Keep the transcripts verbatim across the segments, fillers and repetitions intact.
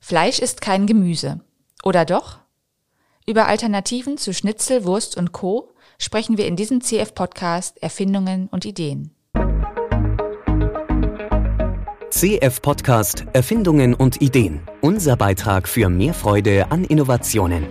Fleisch ist kein Gemüse. Oder doch? Über Alternativen zu Schnitzel, Wurst und Co. sprechen wir in diesem C F-Podcast Erfindungen und Ideen. C F-Podcast Erfindungen und Ideen. Unser Beitrag für mehr Freude an Innovationen.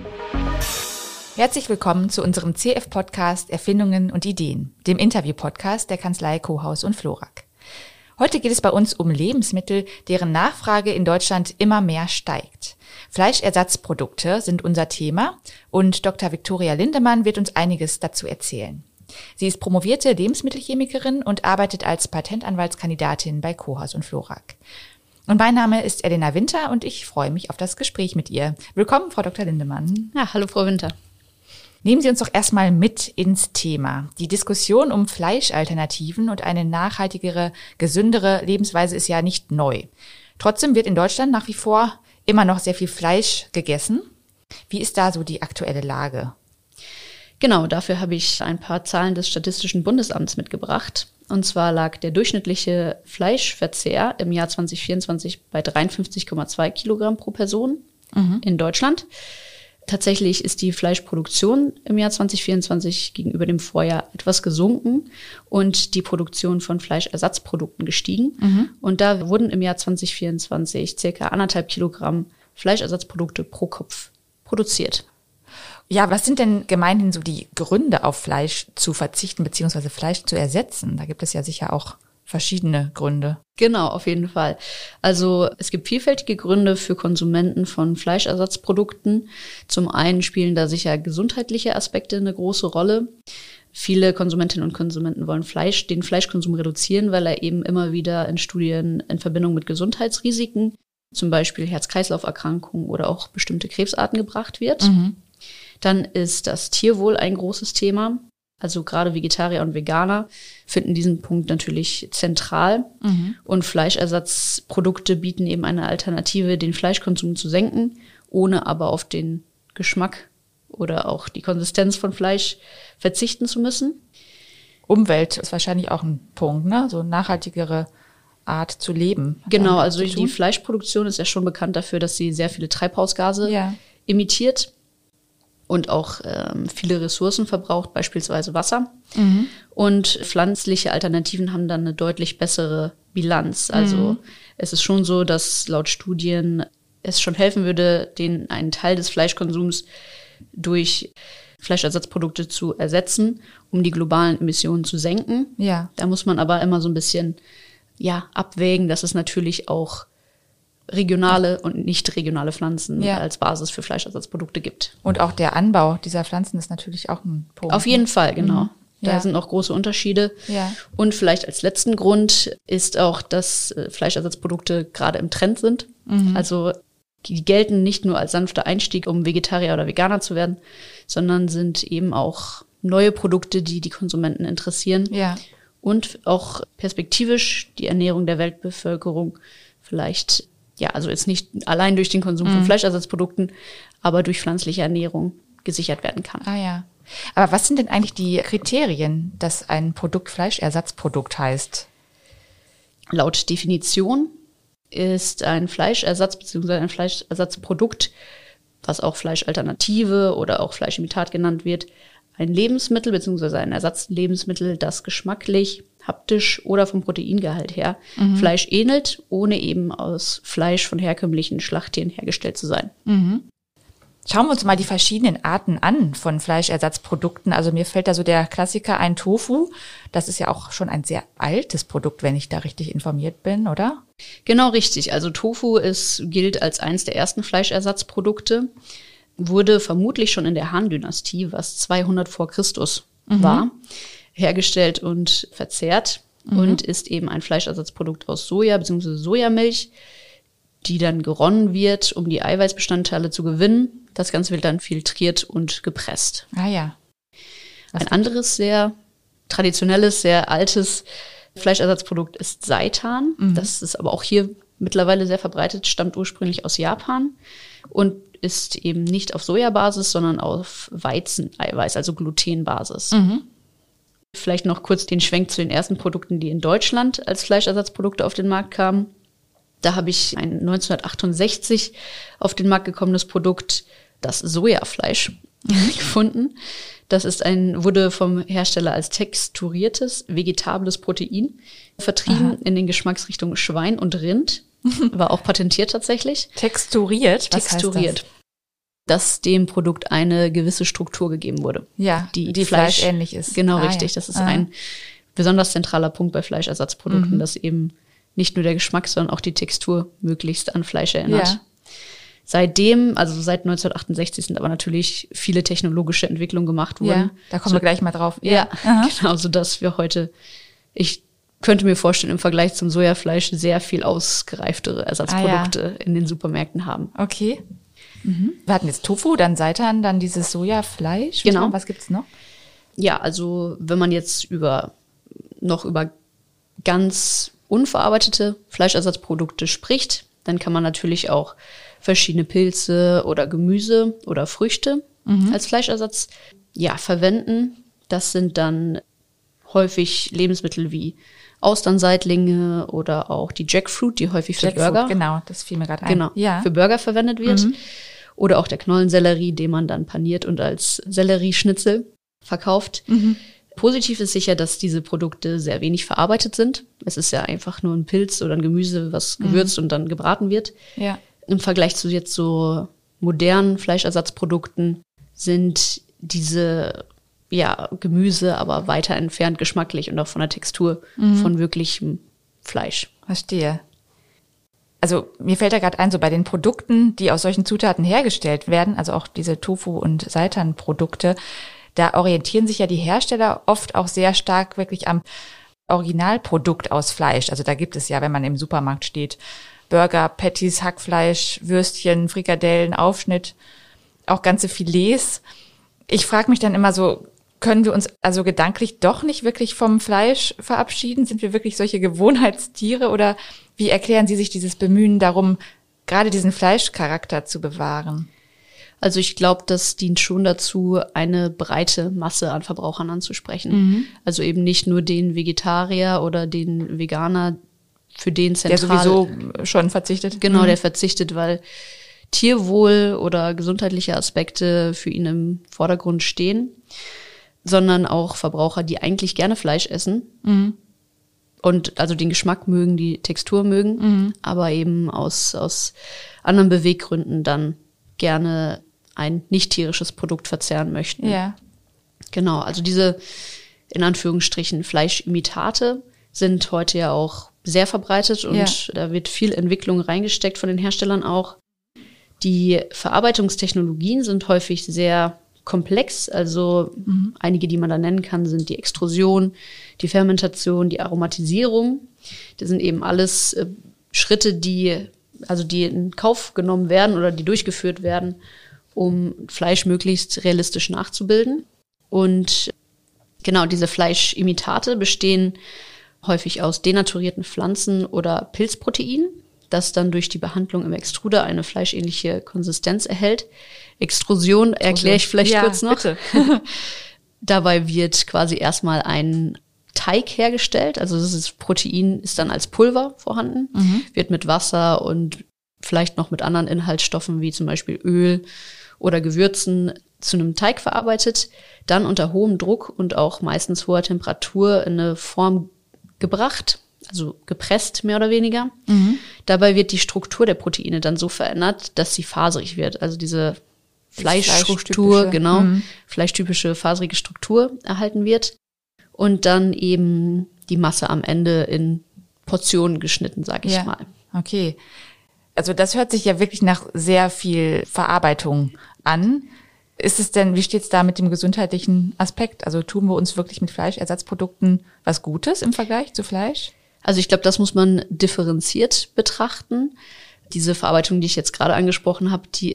Herzlich willkommen zu unserem C F-Podcast Erfindungen und Ideen, dem Interview-Podcast der Kanzlei Kohaus und Florak. Heute geht es bei uns um Lebensmittel, deren Nachfrage in Deutschland immer mehr steigt. Fleischersatzprodukte sind unser Thema und Doktor Viktoria Lindemann wird uns einiges dazu erzählen. Sie ist promovierte Lebensmittelchemikerin und arbeitet als Patentanwaltskandidatin bei Kohaus und Florak. Und mein Name ist Elena Winter und ich freue mich auf das Gespräch mit ihr. Willkommen, Frau Doktor Lindemann. Ja, hallo, Frau Winter. Nehmen Sie uns doch erstmal mit ins Thema. Die Diskussion um Fleischalternativen und eine nachhaltigere, gesündere Lebensweise ist ja nicht neu. Trotzdem wird in Deutschland nach wie vor immer noch sehr viel Fleisch gegessen. Wie ist da so die aktuelle Lage? Genau, dafür habe ich ein paar Zahlen des Statistischen Bundesamts mitgebracht. Und zwar lag der durchschnittliche Fleischverzehr im Jahr zwanzig vierundzwanzig bei dreiundfünfzig Komma zwei Kilogramm pro Person mhm. in Deutschland. Tatsächlich ist die Fleischproduktion im Jahr zwanzig vierundzwanzig gegenüber dem Vorjahr etwas gesunken und die Produktion von Fleischersatzprodukten gestiegen. Mhm. Und da wurden im Jahr zwanzig vierundzwanzig circa anderthalb Kilogramm Fleischersatzprodukte pro Kopf produziert. Ja, was sind denn gemeinhin so die Gründe, auf Fleisch zu verzichten bzw. Fleisch zu ersetzen? Da gibt es ja sicher auch verschiedene Gründe. Genau, auf jeden Fall. Also es gibt vielfältige Gründe für Konsumenten von Fleischersatzprodukten. Zum einen spielen da sicher gesundheitliche Aspekte eine große Rolle. Viele Konsumentinnen und Konsumenten wollen Fleisch, den Fleischkonsum reduzieren, weil er eben immer wieder in Studien in Verbindung mit Gesundheitsrisiken, zum Beispiel Herz-Kreislauf-Erkrankungen oder auch bestimmte Krebsarten gebracht wird. Mhm. Dann ist das Tierwohl ein großes Thema. Also gerade Vegetarier und Veganer finden diesen Punkt natürlich zentral. Mhm. Und Fleischersatzprodukte bieten eben eine Alternative, den Fleischkonsum zu senken, ohne aber auf den Geschmack oder auch die Konsistenz von Fleisch verzichten zu müssen. Umwelt ist wahrscheinlich auch ein Punkt, ne? So nachhaltigere Art zu leben. Genau, also die Fleischproduktion ist ja schon bekannt dafür, dass sie sehr viele Treibhausgase ja. emittiert. Und auch ähm, viele Ressourcen verbraucht, beispielsweise Wasser. Mhm. Und pflanzliche Alternativen haben dann eine deutlich bessere Bilanz. Also mhm. es ist schon so, dass laut Studien es schon helfen würde, den einen Teil des Fleischkonsums durch Fleischersatzprodukte zu ersetzen, um die globalen Emissionen zu senken. Ja. Da muss man aber immer so ein bisschen ja abwägen, dass es natürlich auch regionale und nicht regionale Pflanzen ja. als Basis für Fleischersatzprodukte gibt. Und auch der Anbau dieser Pflanzen ist natürlich auch ein Punkt. Auf jeden Fall, genau. Mhm. Da ja. sind auch große Unterschiede. Ja. Und vielleicht als letzten Grund ist auch, dass Fleischersatzprodukte gerade im Trend sind. Mhm. Also die gelten nicht nur als sanfter Einstieg, um Vegetarier oder Veganer zu werden, sondern sind eben auch neue Produkte, die die Konsumenten interessieren. Ja. Und auch perspektivisch die Ernährung der Weltbevölkerung vielleicht ja, also jetzt nicht allein durch den Konsum von mm. Fleischersatzprodukten, aber durch pflanzliche Ernährung gesichert werden kann. Ah ja. Aber was sind denn eigentlich die Kriterien, dass ein Produkt Fleischersatzprodukt heißt? Laut Definition ist ein Fleischersatz bzw. ein Fleischersatzprodukt, was auch Fleischalternative oder auch Fleischimitat genannt wird, ein Lebensmittel bzw. ein Ersatzlebensmittel, das geschmacklich, haptisch oder vom Proteingehalt her mhm. Fleisch ähnelt, ohne eben aus Fleisch von herkömmlichen Schlachttieren hergestellt zu sein. Mhm. Schauen wir uns mal die verschiedenen Arten an von Fleischersatzprodukten. Also mir fällt da so der Klassiker ein Tofu. Das ist ja auch schon ein sehr altes Produkt, wenn ich da richtig informiert bin, oder? Genau richtig. Also Tofu ist, gilt als eines der ersten Fleischersatzprodukte, wurde vermutlich schon in der Han-Dynastie, was zweihundert vor Christus mhm. war, hergestellt und verzehrt mhm. und ist eben ein Fleischersatzprodukt aus Soja bzw. Sojamilch, die dann geronnen wird, um die Eiweißbestandteile zu gewinnen. Das Ganze wird dann filtriert und gepresst. Ah ja. Was Ein anderes sehr traditionelles, sehr altes Fleischersatzprodukt ist Seitan. Mhm. Das ist aber auch hier mittlerweile sehr verbreitet, stammt ursprünglich aus Japan und ist eben nicht auf Sojabasis, sondern auf Weizeneiweiß, also Glutenbasis. Mhm. Vielleicht noch kurz den Schwenk zu den ersten Produkten, die in Deutschland als Fleischersatzprodukte auf den Markt kamen. Da habe ich ein neunzehnhundertachtundsechzig auf den Markt gekommenes Produkt, das Sojafleisch, gefunden. Das ist ein, wurde vom Hersteller als texturiertes, vegetables Protein vertrieben. Aha. In den Geschmacksrichtungen Schwein und Rind. War auch patentiert tatsächlich. Texturiert? Was Texturiert. Heißt das? Dass dem Produkt eine gewisse Struktur gegeben wurde. Ja, die, die Fleisch, fleischähnlich ist. Genau, ah, richtig. Ja. Das ist ah. ein besonders zentraler Punkt bei Fleischersatzprodukten, mhm. dass eben nicht nur der Geschmack, sondern auch die Textur möglichst an Fleisch erinnert. Ja. Seitdem, also seit neunzehnhundertachtundsechzig sind aber natürlich viele technologische Entwicklungen gemacht worden. Ja, da kommen so, wir gleich mal drauf. Ja, ja genau, so dass wir heute, ich könnte mir vorstellen, im Vergleich zum Sojafleisch sehr viel ausgereiftere Ersatzprodukte ah, ja. in den Supermärkten haben. Okay. Mhm. Wir hatten jetzt Tofu, dann Seitan, dann dieses Sojafleisch. Genau. Was gibt's noch? Ja, also wenn man jetzt über noch über ganz unverarbeitete Fleischersatzprodukte spricht, dann kann man natürlich auch verschiedene Pilze oder Gemüse oder Früchte mhm. als Fleischersatz ja, verwenden. Das sind dann häufig Lebensmittel wie Austernseitlinge oder auch die Jackfruit, die häufig für Jackfruit, Burger genau, das fiel mir gerade ein. Genau, ja. für Burger verwendet wird. Mhm. Oder auch der Knollensellerie, den man dann paniert und als Sellerieschnitzel verkauft. Mhm. Positiv ist sicher, dass diese Produkte sehr wenig verarbeitet sind. Es ist ja einfach nur ein Pilz oder ein Gemüse, was gewürzt mhm. und dann gebraten wird. Ja. Im Vergleich zu jetzt so modernen Fleischersatzprodukten sind diese ja, Gemüse aber weiter entfernt geschmacklich und auch von der Textur mhm. von wirklichem Fleisch. Verstehe. Also mir fällt da gerade ein, so bei den Produkten, die aus solchen Zutaten hergestellt werden, also auch diese Tofu- und Seitan-Produkte, da orientieren sich ja die Hersteller oft auch sehr stark wirklich am Originalprodukt aus Fleisch. Also da gibt es ja, wenn man im Supermarkt steht, Burger, Patties, Hackfleisch, Würstchen, Frikadellen, Aufschnitt, auch ganze Filets. Ich frage mich dann immer so, können wir uns also gedanklich doch nicht wirklich vom Fleisch verabschieden? Sind wir wirklich solche Gewohnheitstiere oder wie erklären Sie sich dieses Bemühen darum, gerade diesen Fleischcharakter zu bewahren? Also ich glaube, das dient schon dazu, eine breite Masse an Verbrauchern anzusprechen. Mhm. Also eben nicht nur den Vegetarier oder den Veganer, für den zentral. Der sowieso schon verzichtet. Genau, mhm. der verzichtet, weil Tierwohl oder gesundheitliche Aspekte für ihn im Vordergrund stehen, sondern auch Verbraucher, die eigentlich gerne Fleisch essen mhm. und also den Geschmack mögen, die Textur mögen, mhm. aber eben aus, aus anderen Beweggründen dann gerne ein nicht tierisches Produkt verzehren möchten. Ja. Genau, also diese in Anführungsstrichen Fleischimitate sind heute ja auch sehr verbreitet und ja. da wird viel Entwicklung reingesteckt von den Herstellern auch. Die Verarbeitungstechnologien sind häufig sehr komplex, also mhm. einige, die man da nennen kann, sind die Extrusion, die Fermentation, die Aromatisierung. Das sind eben alles äh, Schritte, die also die in Kauf genommen werden oder die durchgeführt werden, um Fleisch möglichst realistisch nachzubilden. Und genau, diese Fleischimitate bestehen häufig aus denaturierten Pflanzen- oder Pilzproteinen, das dann durch die Behandlung im Extruder eine fleischähnliche Konsistenz erhält. Extrusion erkläre ich vielleicht ja, kurz noch. Bitte. Dabei wird quasi erstmal ein Teig hergestellt, also das Protein ist dann als Pulver vorhanden, mhm. wird mit Wasser und vielleicht noch mit anderen Inhaltsstoffen wie zum Beispiel Öl oder Gewürzen zu einem Teig verarbeitet, dann unter hohem Druck und auch meistens hoher Temperatur in eine Form gebracht, also gepresst mehr oder weniger. Mhm. Dabei wird die Struktur der Proteine dann so verändert, dass sie faserig wird, also diese Fleischstruktur, genau, mhm. fleischtypische faserige Struktur erhalten wird. Und dann eben die Masse am Ende in Portionen geschnitten, sag ich ja. mal. Okay. Also das hört sich ja wirklich nach sehr viel Verarbeitung an. Ist es denn, wie steht es da mit dem gesundheitlichen Aspekt? Also tun wir uns wirklich mit Fleischersatzprodukten was Gutes im Vergleich zu Fleisch? Also ich glaube, das muss man differenziert betrachten. Diese Verarbeitung, die ich jetzt gerade angesprochen habe, die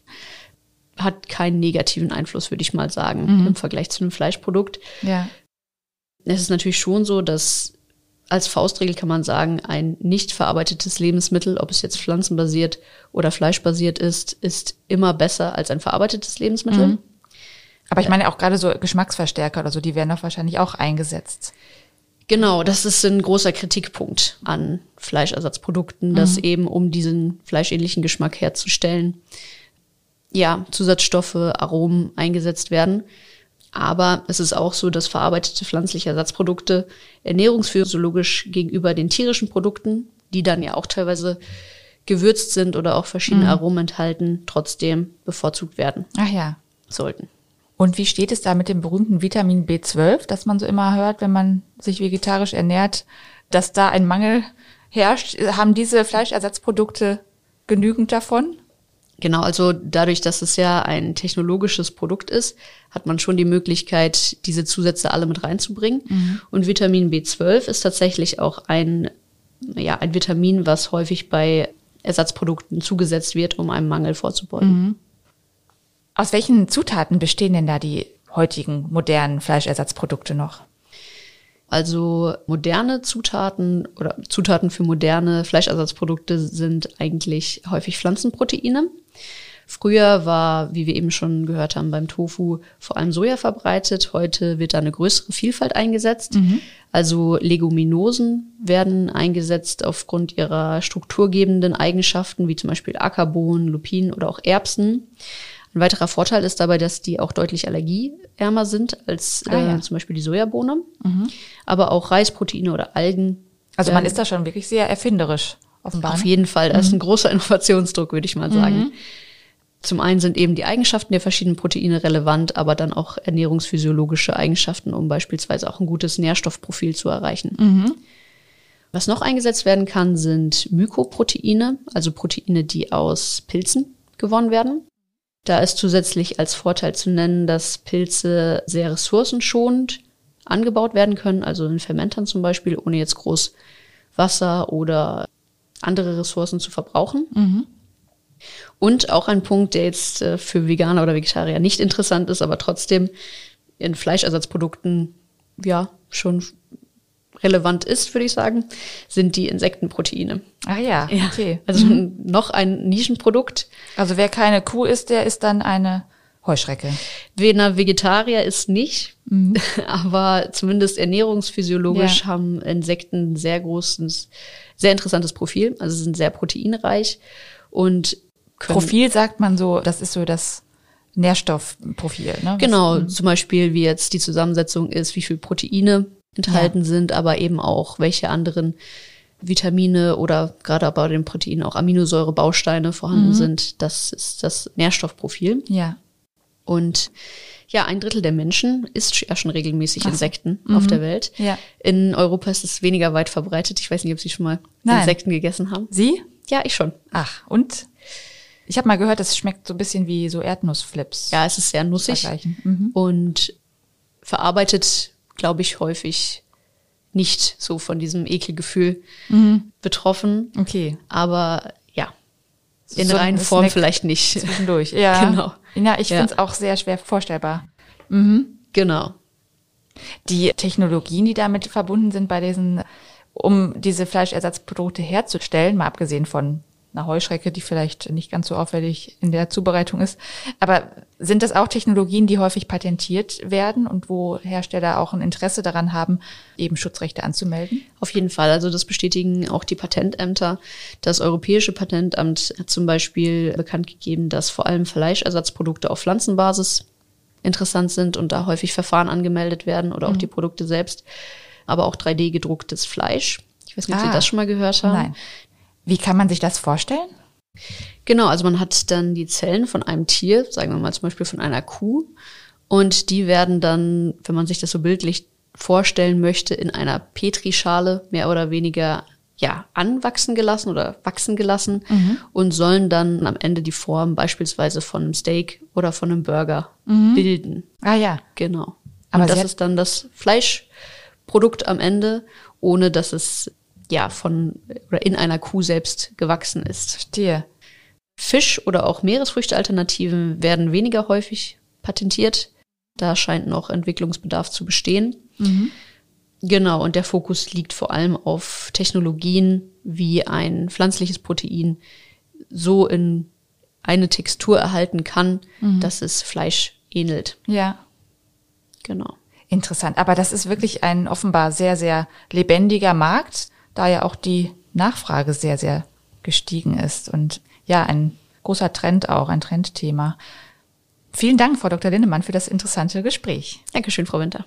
hat keinen negativen Einfluss, würde ich mal sagen, mhm. im Vergleich zu einem Fleischprodukt. Ja. Es ist natürlich schon so, dass als Faustregel kann man sagen, ein nicht verarbeitetes Lebensmittel, ob es jetzt pflanzenbasiert oder fleischbasiert ist, ist immer besser als ein verarbeitetes Lebensmittel. Mhm. Aber ich meine auch gerade so Geschmacksverstärker oder so, die werden doch wahrscheinlich auch eingesetzt. Genau, das ist ein großer Kritikpunkt an Fleischersatzprodukten, mhm. dass eben, um diesen fleischähnlichen Geschmack herzustellen, ja, Zusatzstoffe, Aromen eingesetzt werden. Aber es ist auch so, dass verarbeitete pflanzliche Ersatzprodukte ernährungsphysiologisch gegenüber den tierischen Produkten, die dann ja auch teilweise gewürzt sind oder auch verschiedene mhm. Aromen enthalten, trotzdem bevorzugt werden. Ach ja. Sollten. Und wie steht es da mit dem berühmten Vitamin B zwölf, das man so immer hört, wenn man sich vegetarisch ernährt, dass da ein Mangel herrscht? Haben diese Fleischersatzprodukte genügend davon? Genau, also dadurch, dass es ja ein technologisches Produkt ist, hat man schon die Möglichkeit, diese Zusätze alle mit reinzubringen. Mhm. Und Vitamin B zwölf ist tatsächlich auch ein, ja, ein Vitamin, was häufig bei Ersatzprodukten zugesetzt wird, um einem Mangel vorzubeugen. Mhm. Aus welchen Zutaten bestehen denn da die heutigen modernen Fleischersatzprodukte noch? Also moderne Zutaten oder Zutaten für moderne Fleischersatzprodukte sind eigentlich häufig Pflanzenproteine. Früher war, wie wir eben schon gehört haben, beim Tofu vor allem Soja verbreitet. Heute wird da eine größere Vielfalt eingesetzt. Mhm. Also Leguminosen werden eingesetzt aufgrund ihrer strukturgebenden Eigenschaften, wie zum Beispiel Ackerbohnen, Lupinen oder auch Erbsen. Ein weiterer Vorteil ist dabei, dass die auch deutlich allergieärmer sind als ah, ja. äh, zum Beispiel die Sojabohne. Mhm. Aber auch Reisproteine oder Algen. Also man ist da schon wirklich sehr erfinderisch, offenbar. Auf jeden Fall. Da mhm. ist ein großer Innovationsdruck, würde ich mal sagen. Mhm. Zum einen sind eben die Eigenschaften der verschiedenen Proteine relevant, aber dann auch ernährungsphysiologische Eigenschaften, um beispielsweise auch ein gutes Nährstoffprofil zu erreichen. Mhm. Was noch eingesetzt werden kann, sind Mykoproteine, also Proteine, die aus Pilzen gewonnen werden. Da ist zusätzlich als Vorteil zu nennen, dass Pilze sehr ressourcenschonend angebaut werden können, also in Fermentern zum Beispiel, ohne jetzt groß Wasser oder andere Ressourcen zu verbrauchen. Mhm. Und auch ein Punkt, der jetzt äh, für Veganer oder Vegetarier nicht interessant ist, aber trotzdem in Fleischersatzprodukten ja schon relevant ist, würde ich sagen, sind die Insektenproteine. Ah ja, ja. Okay. Also mhm. noch ein Nischenprodukt. Also wer keine Kuh ist, der ist dann eine Heuschrecke. Wer Vegetarier ist nicht, mhm. aber zumindest ernährungsphysiologisch ja. haben Insekten ein sehr großes, sehr interessantes Profil. Also sind sehr proteinreich und können Profil sagt man so, das ist so das Nährstoffprofil, ne? Genau, Was, zum Beispiel wie jetzt die Zusammensetzung ist, wie viel Proteine enthalten ja. sind, aber eben auch welche anderen Vitamine oder gerade bei den Proteinen auch Aminosäurebausteine vorhanden mhm. sind. Das ist das Nährstoffprofil. Ja. Und ja, ein Drittel der Menschen isst ja schon regelmäßig Ach. Insekten mhm. auf der Welt. Ja. In Europa ist es weniger weit verbreitet. Ich weiß nicht, ob Sie schon mal Nein. Insekten gegessen haben. Sie? Ja, ich schon. Ach, und? Ich habe mal gehört, es schmeckt so ein bisschen wie so Erdnussflips. Ja, es ist sehr nussig mhm. und verarbeitet, glaube ich, häufig nicht so von diesem Ekelgefühl mhm. betroffen. Okay. Aber ja, in so reinen Form vielleicht nicht. Zwischendurch, ja. Genau. Ja, ich ja. finde es auch sehr schwer vorstellbar. Mhm. Genau. Die Technologien, die damit verbunden sind, bei diesen, um diese Fleischersatzprodukte herzustellen, mal abgesehen von einer Heuschrecke, die vielleicht nicht ganz so auffällig in der Zubereitung ist. Aber sind das auch Technologien, die häufig patentiert werden und wo Hersteller auch ein Interesse daran haben, eben Schutzrechte anzumelden? Auf jeden Fall. Also das bestätigen auch die Patentämter. Das Europäische Patentamt hat zum Beispiel bekannt gegeben, dass vor allem Fleischersatzprodukte auf Pflanzenbasis interessant sind und da häufig Verfahren angemeldet werden oder auch mhm. die Produkte selbst. Aber auch drei D gedrucktes Fleisch. Ich weiß nicht, ob ah, Sie das schon mal gehört haben. Nein. Wie kann man sich das vorstellen? Genau, also man hat dann die Zellen von einem Tier, sagen wir mal zum Beispiel von einer Kuh, und die werden dann, wenn man sich das so bildlich vorstellen möchte, in einer Petrischale mehr oder weniger ja anwachsen gelassen oder wachsen gelassen mhm. und sollen dann am Ende die Form beispielsweise von einem Steak oder von einem Burger mhm. bilden. Ah ja. Genau. Aber und das ist dann das Fleischprodukt am Ende, ohne dass es ja von oder in einer Kuh selbst gewachsen ist. Verstehe. Fisch- oder auch Meeresfrüchte-Alternativen werden weniger häufig patentiert. Da scheint noch Entwicklungsbedarf zu bestehen. Mhm. Genau, und der Fokus liegt vor allem auf Technologien, wie ein pflanzliches Protein so in eine Textur erhalten kann, mhm. dass es Fleisch ähnelt. Ja. Genau. Interessant. Aber das ist wirklich ein offenbar sehr, sehr lebendiger Markt, da ja auch die Nachfrage sehr, sehr gestiegen ist. Und ja, ein großer Trend auch, ein Trendthema. Vielen Dank, Frau Doktor Lindemann, für das interessante Gespräch. Dankeschön, Frau Winter.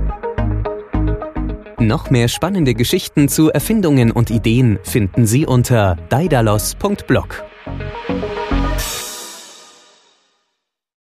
Noch mehr spannende Geschichten zu Erfindungen und Ideen finden Sie unter daidalos punkt blog.